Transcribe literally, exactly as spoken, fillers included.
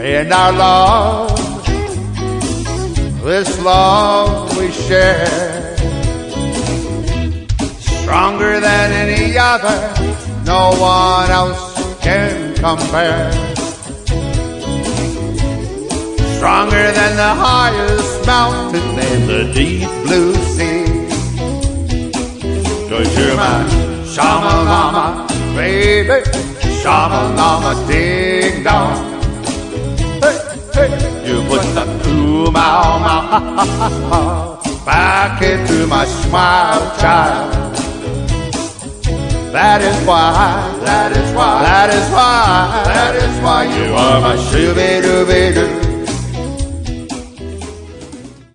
and our love, this love we share, stronger than any other, no one else can compare. Stronger than the highest mountain and the deep blue sea. 'Cause you're my shamalama, baby, shamalama ding dong. Hey, hey, you put the ooh mow mow back into my smile, child. That is why, that is why, that is why, that is why you are my shooby dooby doo.